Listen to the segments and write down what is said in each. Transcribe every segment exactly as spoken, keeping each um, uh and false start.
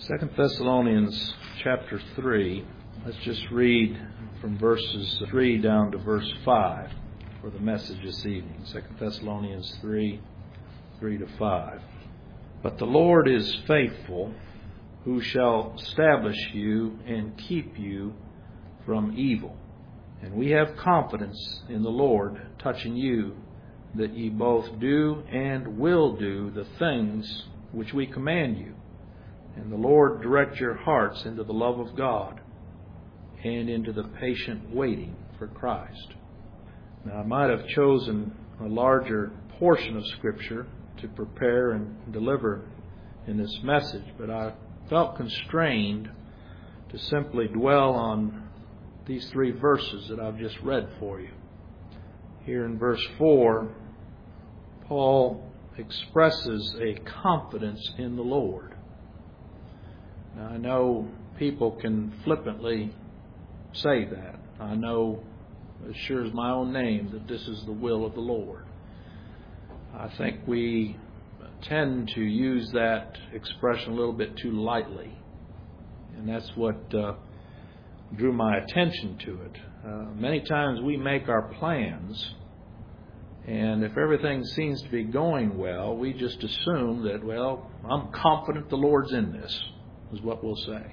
Second Thessalonians chapter three. Let's just read from verses three down to verse five for the message this evening. Second Thessalonians three, three to five. But the Lord is faithful, who shall establish you and keep you from evil. And we have confidence in the Lord touching you, that ye both do and will do the things which we command you. And the Lord direct your hearts into the love of God and into the patient waiting for Christ. Now, I might have chosen a larger portion of Scripture to prepare and deliver in this message, but I felt constrained to simply dwell on these three verses that I've just read for you. Here in verse four, Paul expresses a confidence in the Lord. Now, I know people can flippantly say that. I know, as sure as my own name, that this is the will of the Lord. I think we tend to use that expression a little bit too lightly. And that's what uh, drew my attention to it. Uh, many times we make our plans, and if everything seems to be going well, we just assume that, well, I'm confident the Lord's in this, is what we'll say.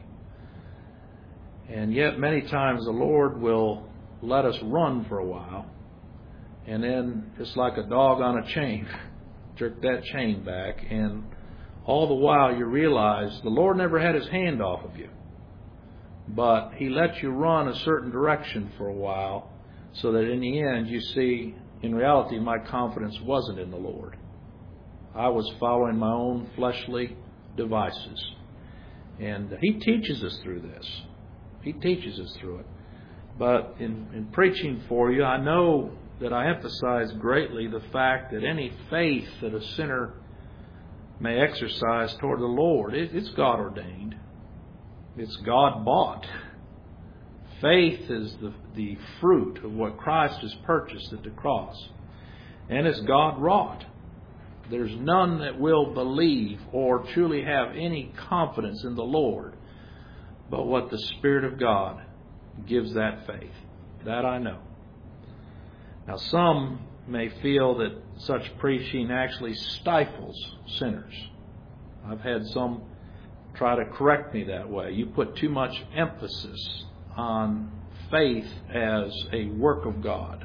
And yet many times the Lord will let us run for a while, and then it's like a dog on a chain. Jerk that chain back, and all the while you realize the Lord never had His hand off of you. But He let you run a certain direction for a while, so that in the end you see, in reality, my confidence wasn't in the Lord. I was following my own fleshly devices. And He teaches us through this. He teaches us through it. But in, in preaching for you, I know that I emphasize greatly the fact that any faith that a sinner may exercise toward the Lord, it, it's God ordained. It's God bought. Faith is the, the fruit of what Christ has purchased at the cross. And it's God wrought. There's none that will believe or truly have any confidence in the Lord but what the Spirit of God gives that faith. That I know. Now, some may feel that such preaching actually stifles sinners. I've had some try to correct me that way. You put too much emphasis on faith as a work of God.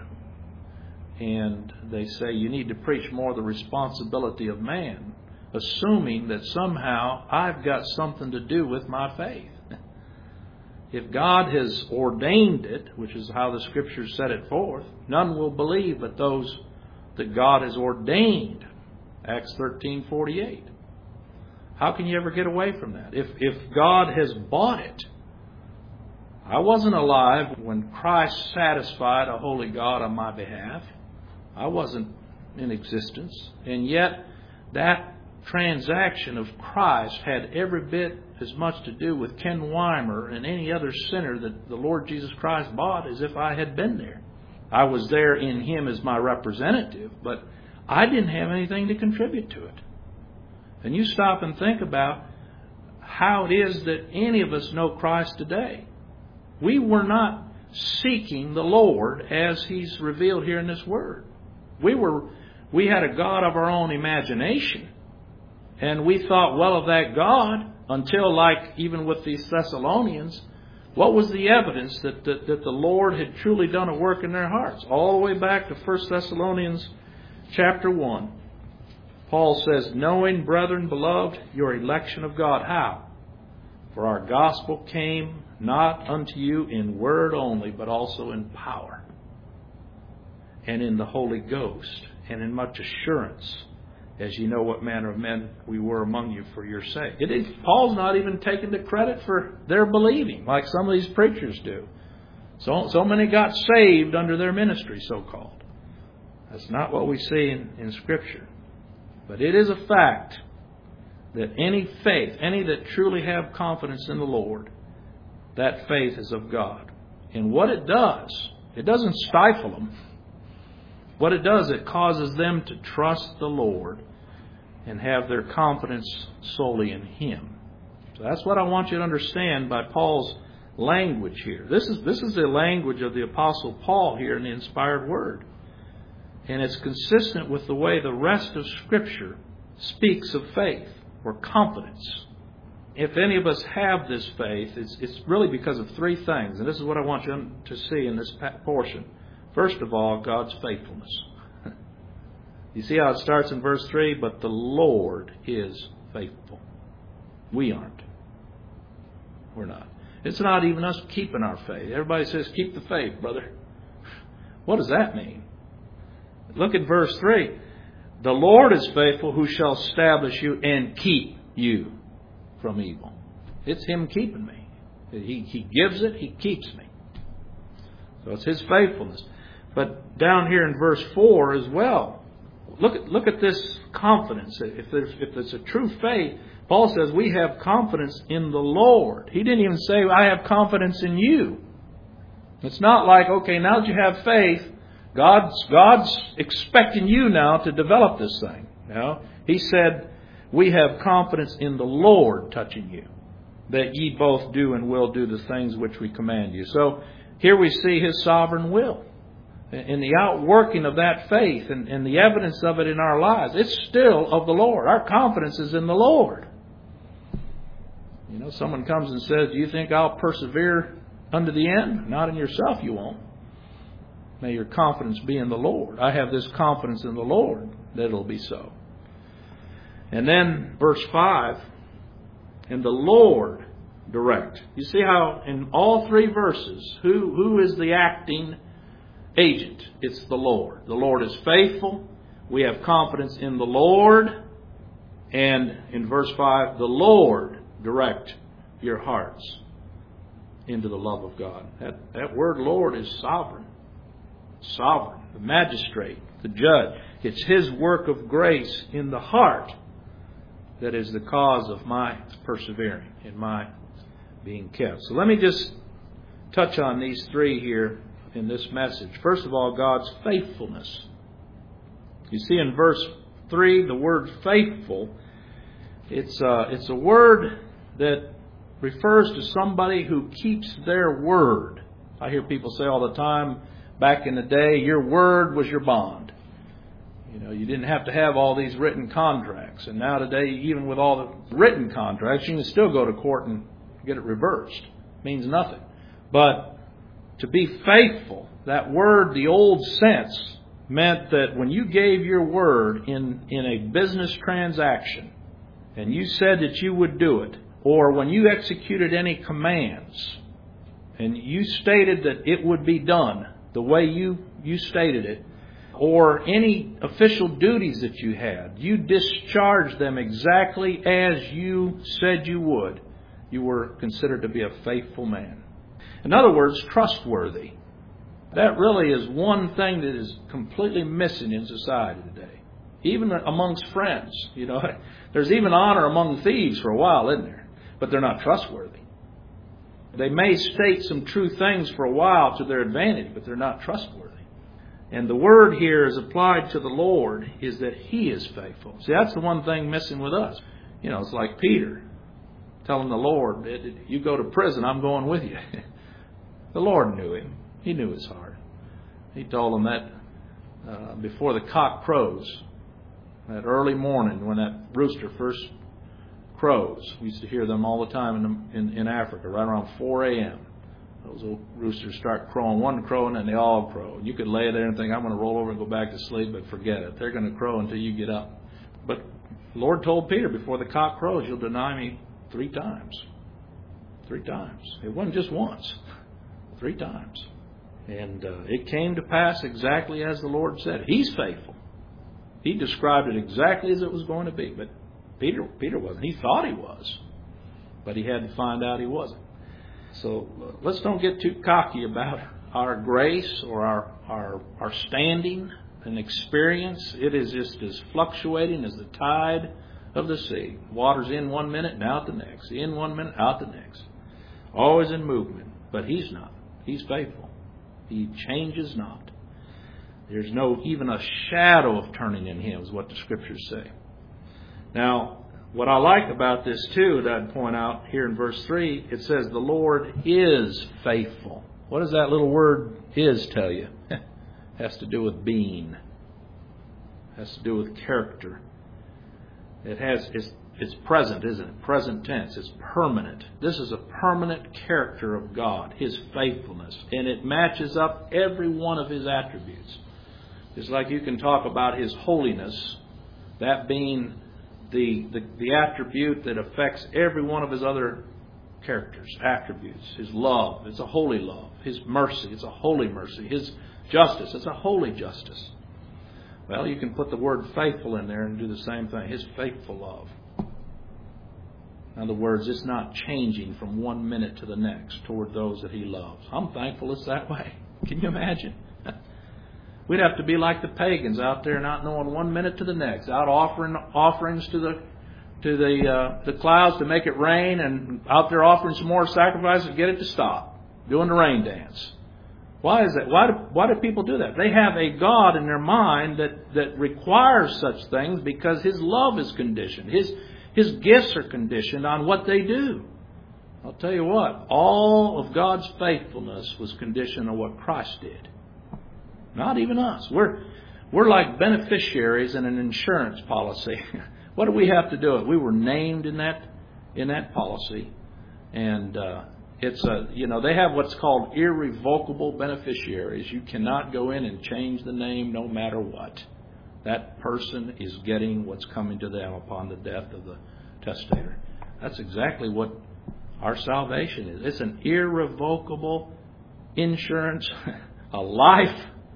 And they say you need to preach more the responsibility of man, assuming that somehow I've got something to do with my faith. If God has ordained it, which is how the Scriptures set it forth, none will believe but those that God has ordained. Acts thirteen forty-eight. How can you ever get away from that? If, if God has bought it, I wasn't alive when Christ satisfied a holy God on my behalf. I wasn't in existence. And yet, that transaction of Christ had every bit as much to do with Ken Weimer and any other sinner that the Lord Jesus Christ bought as if I had been there. I was there in Him as my representative, but I didn't have anything to contribute to it. And you stop and think about how it is that any of us know Christ today. We were not seeking the Lord as He's revealed here in this Word. We were, we had a God of our own imagination. And we thought well of that God until, like even with these Thessalonians, what was the evidence that, that, that the Lord had truly done a work in their hearts? All the way back to First Thessalonians chapter one. Paul says, knowing, brethren, beloved, your election of God. How? For our gospel came not unto you in word only, but also in power, and in the Holy Ghost, and in much assurance, as you know what manner of men we were among you for your sake. It is, Paul's not even taking the credit for their believing, like some of these preachers do. So, so many got saved under their ministry, so-called. That's not what we see in, in Scripture. But it is a fact that any faith, any that truly have confidence in the Lord, that faith is of God. And what it does, it doesn't stifle them. What it does, it causes them to trust the Lord and have their confidence solely in Him. So that's what I want you to understand by Paul's language here. This is this is the language of the Apostle Paul here in the inspired Word. And it's consistent with the way the rest of Scripture speaks of faith or confidence. If any of us have this faith, it's, it's really because of three things. And this is what I want you to see in this portion. First of all, God's faithfulness. You see how it starts in verse three? But the Lord is faithful. We aren't. We're not. It's not even us keeping our faith. Everybody says, keep the faith, brother. What does that mean? Look at verse three. The Lord is faithful, who shall establish you and keep you from evil. It's Him keeping me. He, he gives it, He keeps me. So it's His faithfulness. But down here in verse four as well, look at, look at this confidence. If there's, if it's a true faith, Paul says we have confidence in the Lord. He didn't even say, I have confidence in you. It's not like, okay, now that you have faith, God's, God's expecting you now to develop this thing. No, He said, we have confidence in the Lord touching you, that ye both do and will do the things which we command you. So here we see His sovereign will. In the outworking of that faith and, and the evidence of it in our lives, it's still of the Lord. Our confidence is in the Lord. You know, someone comes and says, do you think I'll persevere unto the end? Not in yourself you won't. May your confidence be in the Lord. I have this confidence in the Lord that it'll be so. And then verse five, and the Lord direct. You see how in all three verses, who, who is the acting agent? It's the Lord. The Lord is faithful. We have confidence in the Lord. And in verse five, the Lord direct your hearts into the love of God. That, that word Lord is sovereign. Sovereign, the magistrate, the judge. It's His work of grace in the heart that is the cause of my persevering and my being kept. So let me just touch on these three here in this message. First of all, God's faithfulness. You see in verse three, the word faithful, it's a, it's a word that refers to somebody who keeps their word. I hear people say all the time, back in the day, your word was your bond. You know, you didn't have to have all these written contracts. And now today, even with all the written contracts, you can still go to court and get it reversed. It means nothing. But to be faithful, that word, the old sense, meant that when you gave your word in, in a business transaction, and you said that you would do it, or when you executed any commands, and you stated that it would be done the way you, you stated it, or any official duties that you had, you discharged them exactly as you said you would. You were considered to be a faithful man. In other words, trustworthy. That really is one thing that is completely missing in society today. Even amongst friends. You know, there's even honor among thieves for a while, isn't there? But they're not trustworthy. They may state some true things for a while to their advantage, but they're not trustworthy. And the word here is applied to the Lord is that He is faithful. See, that's the one thing missing with us. You know, it's like Peter telling the Lord, you go to prison, I'm going with you. The Lord knew him. He knew his heart. He told him that uh, before the cock crows, that early morning when that rooster first crows. We used to hear them all the time in, in, in Africa, right around four a.m. Those old roosters start crowing, one crowing, and they all crow. You could lay there and think, I'm going to roll over and go back to sleep, but forget it. They're going to crow until you get up. But the Lord told Peter, before the cock crows, you'll deny me three times. Three times. It wasn't just once. Three times. And uh, it came to pass exactly as the Lord said. He's faithful. He described it exactly as it was going to be. But Peter, Peter wasn't. He thought he was. But he had to find out he wasn't. So uh, let's don't get too cocky about our grace or our, our, our standing and experience. It is just as fluctuating as the tide of the sea. Water's in one minute and out the next. In one minute, out the next. Always in movement. But He's not. He's faithful. He changes not. There's no even a shadow of turning in Him, is what the Scriptures say. Now, what I like about this too, that I'd point out here in verse three, it says the Lord is faithful. What does that little word is tell you? It has to do with being. It has to do with character. It has it's, it's present, isn't it? Present tense. It's permanent. This is a permanent character of God, His faithfulness. And it matches up every one of His attributes. It's like you can talk about His holiness, that being the, the, the attribute that affects every one of His other characters, attributes. His love, it's a holy love. His mercy, it's a holy mercy. His justice, it's a holy justice. Well, you can put the word faithful in there and do the same thing. His faithful love. In other words, it's not changing from one minute to the next toward those that He loves. I'm thankful it's that way. Can you imagine? We'd have to be like the pagans out there, not knowing one minute to the next, out offering offerings to the to the uh, the clouds to make it rain, and out there offering some more sacrifices to get it to stop, doing the rain dance. Why is that? Why do, why do people do that? They have a God in their mind that, that requires such things because His love is conditioned. His His gifts are conditioned on what they do. I'll tell you what, all of God's faithfulness was conditioned on what Christ did. Not even us. We're we're like beneficiaries in an insurance policy. What do we have to do? We were named in that in that policy, and uh, it's a you know they have what's called irrevocable beneficiaries. You cannot go in and change the name no matter what. That person is getting what's coming to them upon the death of the testator. That's exactly what our salvation is. It's an irrevocable insurance, a life.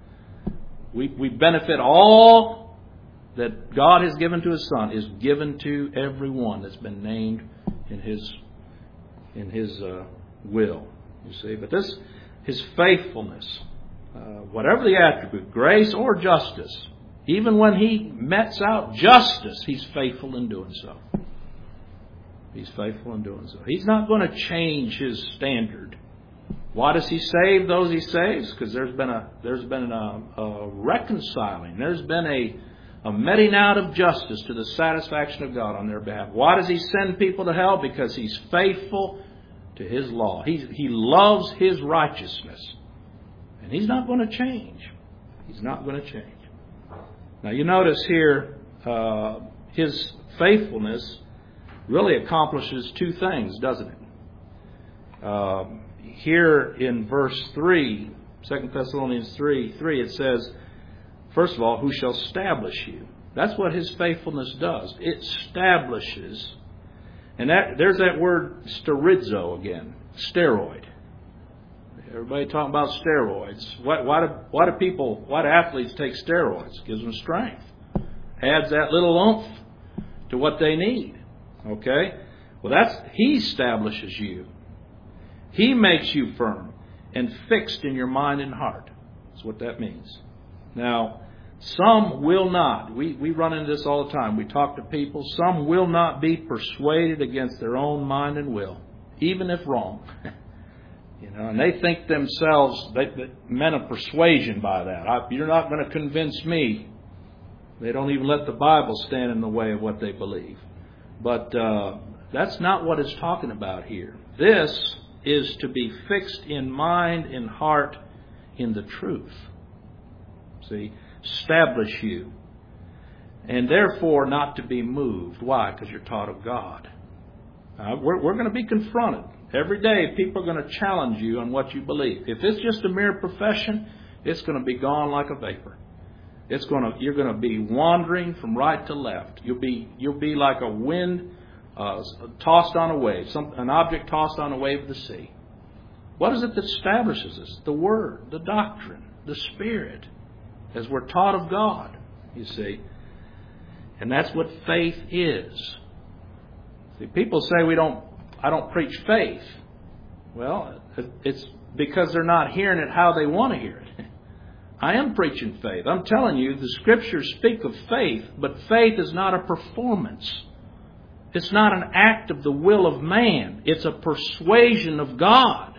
We we benefit all that God has given to His Son is given to everyone that's been named in His in His uh, will. You see, but this His faithfulness, uh, whatever the attribute, grace or justice, even when He mets out justice, He's faithful in doing so. He's faithful in doing so. He's not going to change His standard. Why does He save those He saves? Because there's been a there's been a, a reconciling. There's been a, a meting out of justice to the satisfaction of God on their behalf. Why does He send people to hell? Because He's faithful to His law. He He loves His righteousness, and He's not going to change. He's not going to change. Now you notice here, uh, His faithfulness really accomplishes two things, doesn't it? Um, Here in verse three, Second Thessalonians three, three, it says, first of all, who shall establish you? That's what His faithfulness does. It establishes. And that there's that word sterizo again, steroid. Everybody talking about steroids. Why, why, do, why do people, why do athletes take steroids? Gives them strength. Adds that little oomph to what they need. Okay? Well, that's He establishes you. He makes you firm and fixed in your mind and heart. That's what that means. Now, some will not. We, we run into this all the time. We talk to people. Some will not be persuaded against their own mind and will, even if wrong. You know, and they think themselves, they, they men of persuasion by that. I, you're not going to convince me. They don't even let the Bible stand in the way of what they believe. But uh, that's not what it's talking about here. This is to be fixed in mind and heart in the truth. See, establish you. And therefore not to be moved. Why? Because you're taught of God. Uh, we're we're going to be confronted. Every day people are going to challenge you on what you believe. If it's just a mere profession, it's going to be gone like a vapor. It's going to you're going to be wandering from right to left. You'll be you'll be like a wind Uh, tossed on a wave, some, an object tossed on a wave of the sea. What is it that establishes us? The Word, the doctrine, the Spirit, as we're taught of God, you see. And that's what faith is. See, people say we don't, I don't preach faith. Well, it's because they're not hearing it how they want to hear it. I am preaching faith. I'm telling you, the Scriptures speak of faith, but faith is not a performance. It's not an act of the will of man. It's a persuasion of God.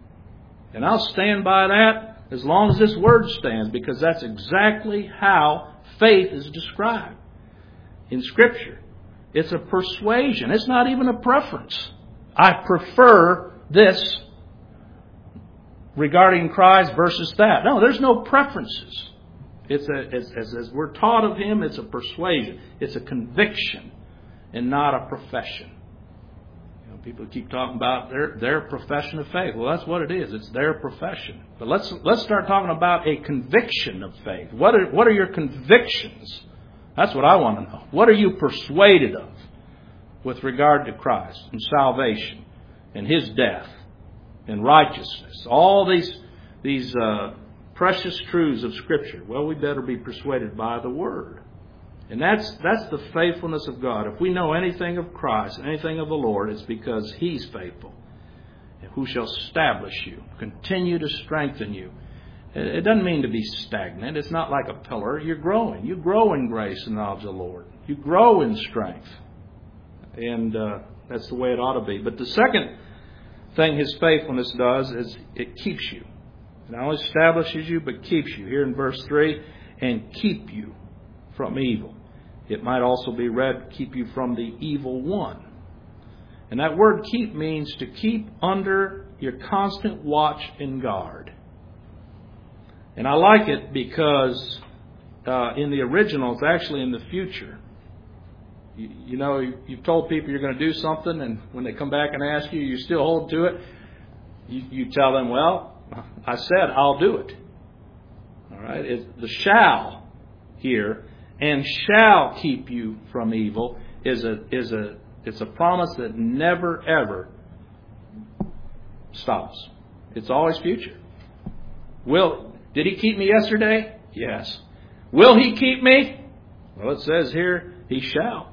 And I'll stand by that as long as this Word stands, because that's exactly how faith is described in Scripture. It's a persuasion. It's not even a preference. I prefer this regarding Christ versus that. No, there's no preferences. It's a, it's, as, as we're taught of Him, it's a persuasion. It's a conviction and not a profession. You know, people keep talking about their, their profession of faith. Well, that's what it is. It's their profession. But let's let's start talking about a conviction of faith. What are, what are your convictions? That's what I want to know. What are you persuaded of with regard to Christ and salvation and His death and righteousness? All these these uh, precious truths of Scripture. Well, we better be persuaded by the Word. And that's that's the faithfulness of God. If we know anything of Christ, anything of the Lord, it's because He's faithful. And who shall establish you, continue to strengthen you. It doesn't mean to be stagnant. It's not like a pillar. You're growing. You grow in grace and knowledge of the Lord. You grow in strength. And uh, that's the way it ought to be. But the second thing His faithfulness does is it keeps you. It not only establishes you, but keeps you. Here in verse three, and keep you from evil. It might also be read, keep you from the evil one. And that word keep means to keep under your constant watch and guard. And I like it because uh, in the original, it's actually in the future. You, you know, you've told people you're going to do something, and when they come back and ask you, you still hold to it. You, you tell them, well, I said I'll do it. All right? It's the shall here, and shall keep you from evil, is a is a it's a promise that never ever stops. It's always future. Will Did He keep me yesterday? Yes. Will He keep me? Well, it says here, He shall.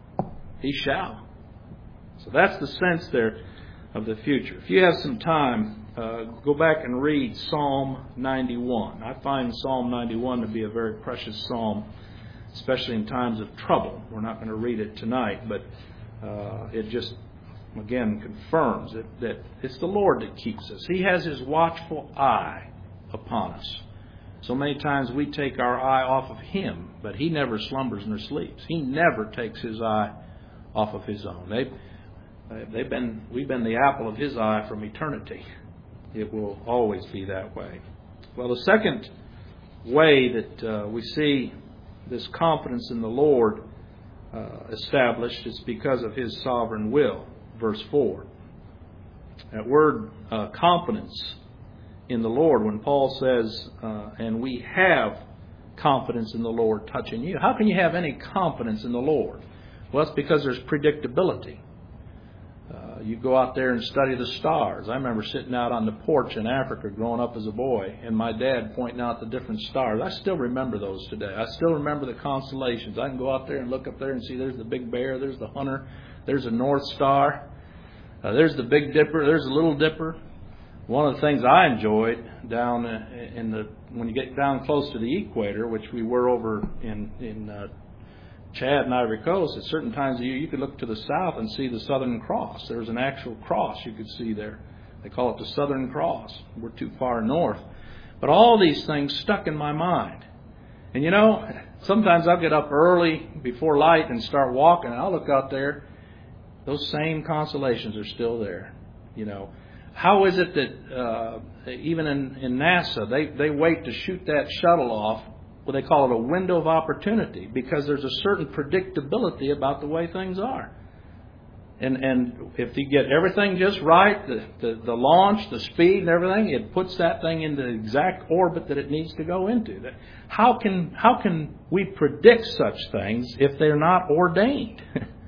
He shall. So that's the sense there of the future. If you have some time, uh, go back and read Psalm ninety-one. I find Psalm ninety-one to be a very precious psalm, especially in times of trouble. We're not going to read it tonight, but uh, it just, again, confirms that, that it's the Lord that keeps us. He has His watchful eye upon us. So many times we take our eye off of Him, but He never slumbers nor sleeps. He never takes His eye off of His own. They've, they've been, we've been the apple of His eye from eternity. It will always be that way. Well, the second way that uh, we see this confidence in the Lord uh, established is because of His sovereign will. Verse four. That word uh, confidence in the Lord, when Paul says, uh, and we have confidence in the Lord touching you. How can you have any confidence in the Lord? Well, it's because there's predictability. Uh, you go out there and study the stars. I remember sitting out on the porch in Africa growing up as a boy, and my dad pointing out the different stars. I still remember those today. I still remember the constellations. I can go out there and look up there and see there's the Big Bear, there's the Hunter, there's the North Star, uh, there's the Big Dipper, there's the Little Dipper. One of the things I enjoyed down in the when you get down close to the equator, which we were over in in uh, Chad and Ivory Coast, at certain times of the year you could look to the south and see the Southern Cross. There was an actual cross you could see there. They call it the Southern Cross. We're too far north. But all these things stuck in my mind. And you know, sometimes I'll get up early before light and start walking, and I'll look out there. Those same constellations are still there. You know, how is it that uh, even in, in NASA, they, they wait to shoot that shuttle off? Well, they call it a window of opportunity, because there's a certain predictability about the way things are. And and if you get everything just right, the, the, the launch, the speed and everything, it puts that thing in the exact orbit that it needs to go into. How can how can we predict such things if they're not ordained?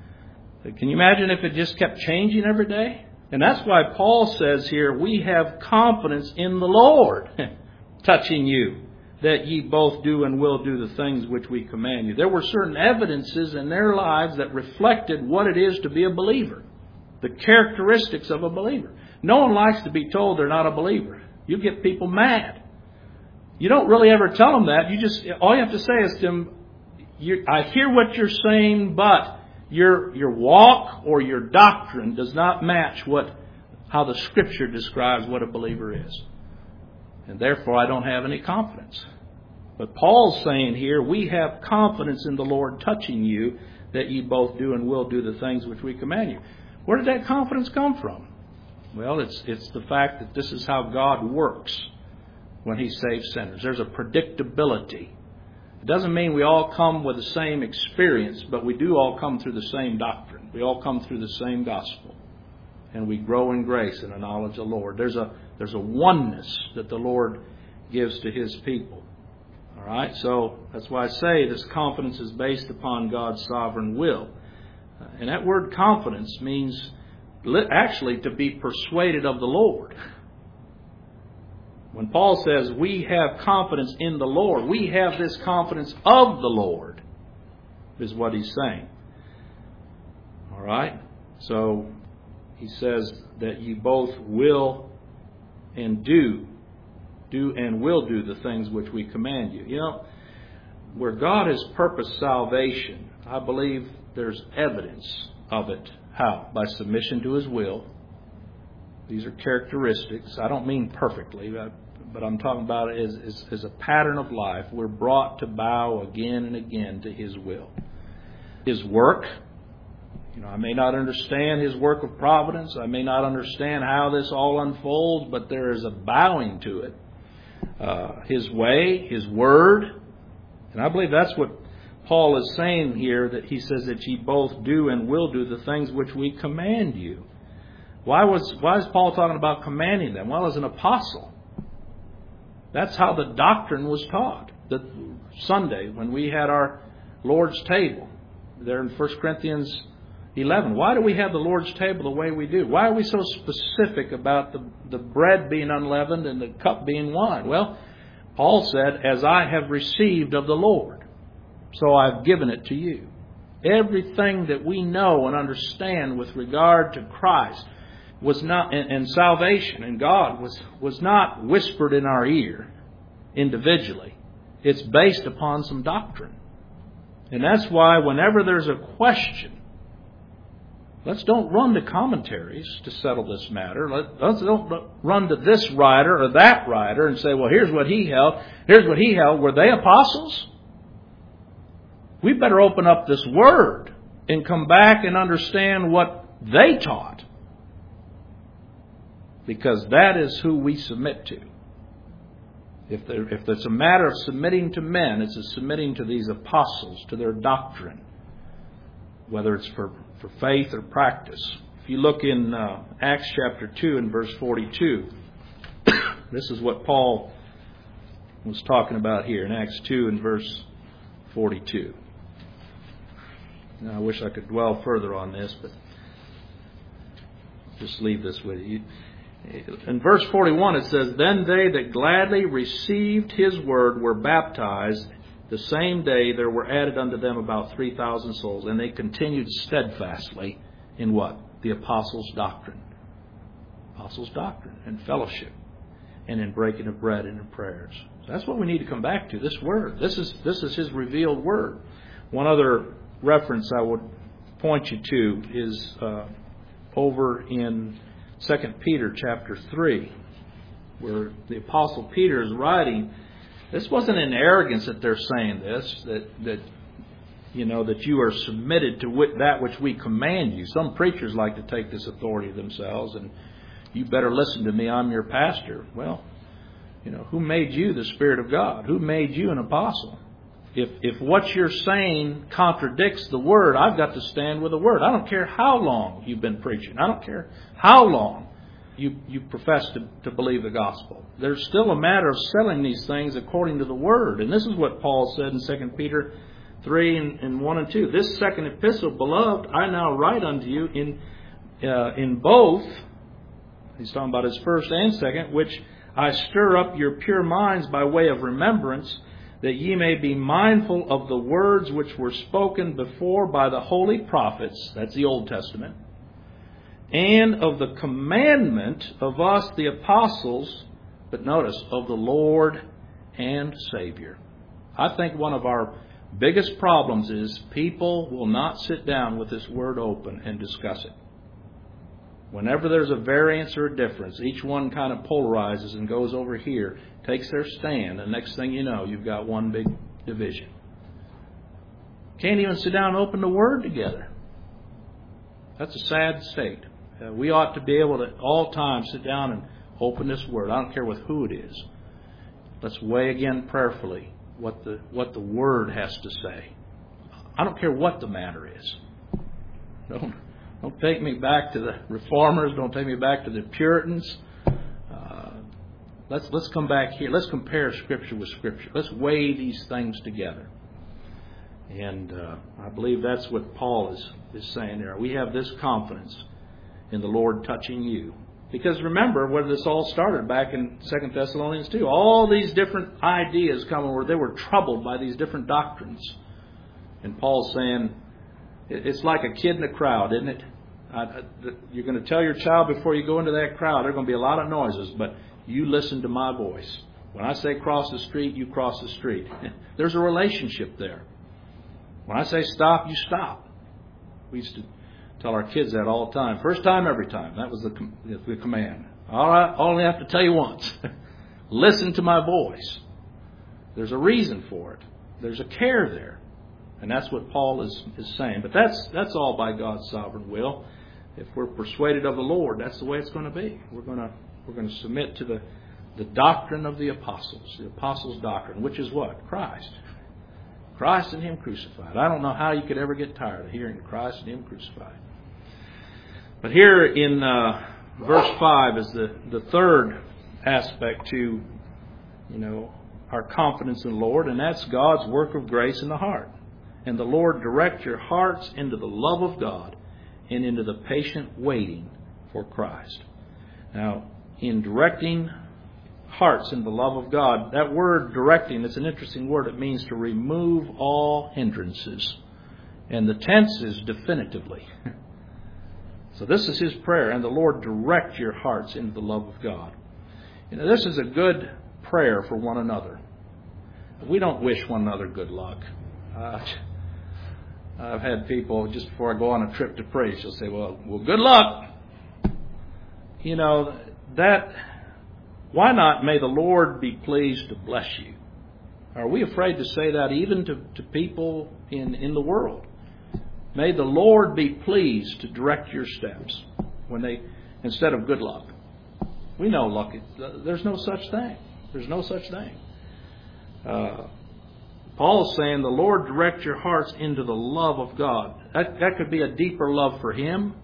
Can you imagine if it just kept changing every day? And that's why Paul says here, we have confidence in the Lord touching you, that ye both do and will do the things which we command you. There were certain evidences in their lives that reflected what it is to be a believer, the characteristics of a believer. No one likes to be told they're not a believer. You get people mad. You don't really ever tell them that. You just all you have to say is to them, you, I hear what you're saying, but your your walk or your doctrine does not match what how the Scripture describes what a believer is. And therefore I don't have any confidence. But Paul's saying here, we have confidence in the Lord touching you, that ye both do and will do the things which we command you. Where did that confidence come from? Well, it's it's the fact that this is how God works when He saves sinners. There's a predictability. It doesn't mean we all come with the same experience, but we do all come through the same doctrine. We all come through the same gospel. And we grow in grace and the knowledge of the Lord. There's a there's a oneness that the Lord gives to His people. All right? So that's why I say this confidence is based upon God's sovereign will. And that word confidence means actually to be persuaded of the Lord. When Paul says we have confidence in the Lord, we have this confidence of the Lord, is what he's saying. All right? So he says that you both will and do, do and will do the things which we command you. You know, where God has purposed salvation, I believe there's evidence of it. How? By submission to His will. These are characteristics. I don't mean perfectly, but I'm talking about it as, as, as a pattern of life. We're brought to bow again and again to His will. His work. You know, I may not understand His work of providence. I may not understand how this all unfolds, but there is a bowing to it. Uh, his way, His word. And I believe that's what Paul is saying here, that he says that ye both do and will do the things which we command you. Why was why is Paul talking about commanding them? Well, as an apostle. That's how the doctrine was taught. That Sunday, when we had our Lord's table, there in First Corinthians eleven. Why do we have the Lord's table the way we do? Why are we so specific about the, the bread being unleavened and the cup being wine? Well, Paul said, as I have received of the Lord, so I've given it to you. Everything that we know and understand with regard to Christ was not, and, and salvation and God was, was not whispered in our ear individually. It's based upon some doctrine. And that's why whenever there's a question, let's don't run to commentaries to settle this matter. Let, let's don't run to this writer or that writer and say, well, here's what he held. Here's what he held. Were they apostles? We better open up this Word and come back and understand what they taught. Because that is who we submit to. If, there, if it's a matter of submitting to men, it's a submitting to these apostles, to their doctrine. Whether it's for, for faith or practice. If you look in uh, Acts chapter two and verse forty-two, this is what Paul was talking about here in Acts two and verse forty-two. Now, I wish I could dwell further on this, but just leave this with you. In verse forty-one it says, then they that gladly received His word were baptized. The same day there were added unto them about three thousand souls. And they continued steadfastly in what? The apostles' doctrine. Apostles' doctrine and fellowship. And in breaking of bread and in prayers. So that's what we need to come back to, this word. This is, this is His revealed word. One other reference I would point you to is uh, over in Second Peter chapter three, where the Apostle Peter is writing. This wasn't in arrogance that they're saying this, that, that you know, that you are submitted to that which we command you. Some preachers like to take this authority themselves, and you better listen to me, I'm your pastor. Well, you know, who made you the Spirit of God? Who made you an apostle? If if what you're saying contradicts the Word, I've got to stand with the Word. I don't care how long you've been preaching. I don't care how long you, you profess to, to believe the gospel. There's still a matter of selling these things according to the Word. And this is what Paul said in Second Peter three and, and one and two. This second epistle, beloved, I now write unto you in uh, in both. He's talking about his first and second, which I stir up your pure minds by way of remembrance, that ye may be mindful of the words which were spoken before by the holy prophets, that's the Old Testament, and of the commandment of us, the apostles, but notice, of the Lord and Savior. I think one of our biggest problems is people will not sit down with this word open and discuss it. Whenever there's a variance or a difference, each one kind of polarizes and goes over here, takes their stand, and next thing you know, you've got one big division. Can't even sit down and open the Word together. That's a sad state. Uh, we ought to be able to, at all times, sit down and open this Word. I don't care with who it is. Let's weigh again prayerfully what the what the Word has to say. I don't care what the matter is. Don't, don't take me back to the Reformers. Don't take me back to the Puritans. Uh, let's let's come back here. Let's compare Scripture with Scripture. Let's weigh these things together. And uh, I believe that's what Paul is, is saying there. We have this confidence in the Lord touching you. Because remember where this all started back in Second Thessalonians two. All these different ideas coming where they were troubled by these different doctrines. And Paul's saying, it's like a kid in a crowd, isn't it? You're going to tell your child before you go into that crowd, there are going to be a lot of noises, but you listen to my voice. When I say cross the street, you cross the street. There's a relationship there. When I say stop, you stop. We used to tell our kids that all the time. First time, every time. That was the, the command. All right, I only have to tell you once. Listen to my voice. There's a reason for it. There's a care there. And that's what Paul is, is saying. But that's that's all by God's sovereign will. If we're persuaded of the Lord, that's the way it's going to be. We're going to we're going to submit to the, the doctrine of the apostles, the apostles' doctrine, which is what? Christ. Christ and Him crucified. I don't know how you could ever get tired of hearing Christ and Him crucified. But here in uh, verse five is the, the third aspect to, you know, our confidence in the Lord, and that's God's work of grace in the heart. And the Lord direct your hearts into the love of God and into the patient waiting for Christ. Now, in directing hearts in the love of God, that word directing, it's an interesting word. It means to remove all hindrances. And the tense is definitively. So this is his prayer, and the Lord direct your hearts into the love of God. You know, this is a good prayer for one another. We don't wish one another good luck. Uh, I've had people, just before I go on a trip to preach, they'll say, well, well, good luck. You know, that, why not, may the Lord be pleased to bless you? Are we afraid to say that even to, to people in, in the world? May the Lord be pleased to direct your steps when they, instead of good luck. We know luck, there's no such thing. There's no such thing. Uh, Paul's saying the Lord direct your hearts into the love of God. That, that could be a deeper love for Him,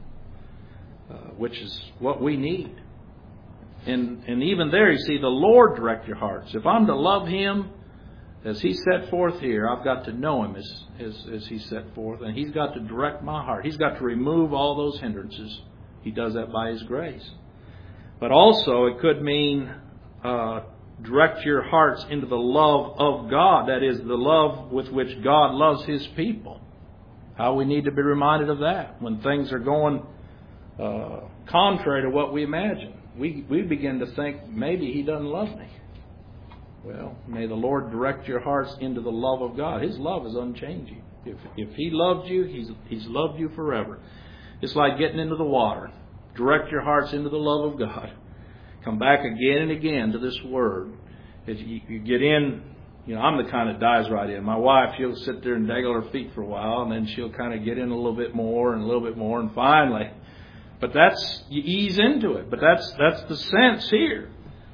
uh, which is what we need. And, and even there, you see, the Lord direct your hearts. If I'm to love Him as He set forth here, I've got to know Him as, as, as He set forth. And He's got to direct my heart. He's got to remove all those hindrances. He does that by His grace. But also, it could mean uh, direct your hearts into the love of God. That is, the love with which God loves His people. How we need to be reminded of that when things are going uh, contrary to what we imagine. We, we begin to think, maybe He doesn't love me. Well, may the Lord direct your hearts into the love of God. His love is unchanging. If, if He loved you, he's, he's loved you forever. It's like getting into the water. Direct your hearts into the love of God. Come back again and again to this Word. As you, you get in, you know, I'm the kind that dives right in. My wife, she'll sit there and dangle her feet for a while, and then she'll kind of get in a little bit more and a little bit more, and finally, but that's, you ease into it. But that's that's the sense here.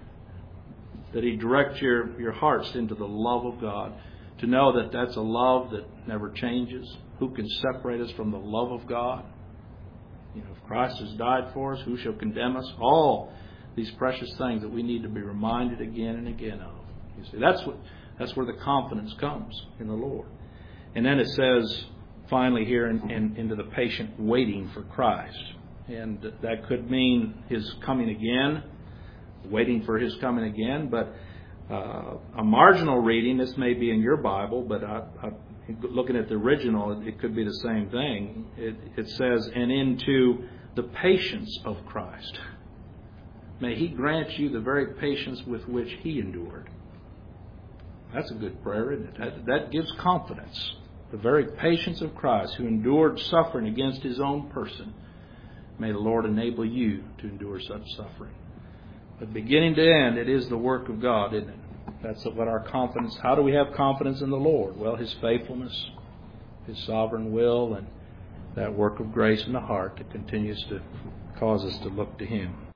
That He directs your, your hearts into the love of God. To know that that's a love that never changes. Who can separate us from the love of God? You know, if Christ has died for us, who shall condemn us? All these precious things that we need to be reminded again and again of. You see, that's what that's where the confidence comes in the Lord. And then it says, finally here, in, in, into the patient waiting for Christ. And that could mean His coming again, waiting for His coming again. But uh, a marginal reading, this may be in your Bible, but I, I, looking at the original, it, it could be the same thing. It, it says, and into the patience of Christ. May He grant you the very patience with which He endured. That's a good prayer, isn't it? That, that gives confidence. The very patience of Christ, who endured suffering against His own person. May the Lord enable you to endure such suffering. But beginning to end, it is the work of God, isn't it? That's what our confidence, how do we have confidence in the Lord? Well, His faithfulness. His sovereign will and that work of grace in the heart that continues to cause us to look to Him.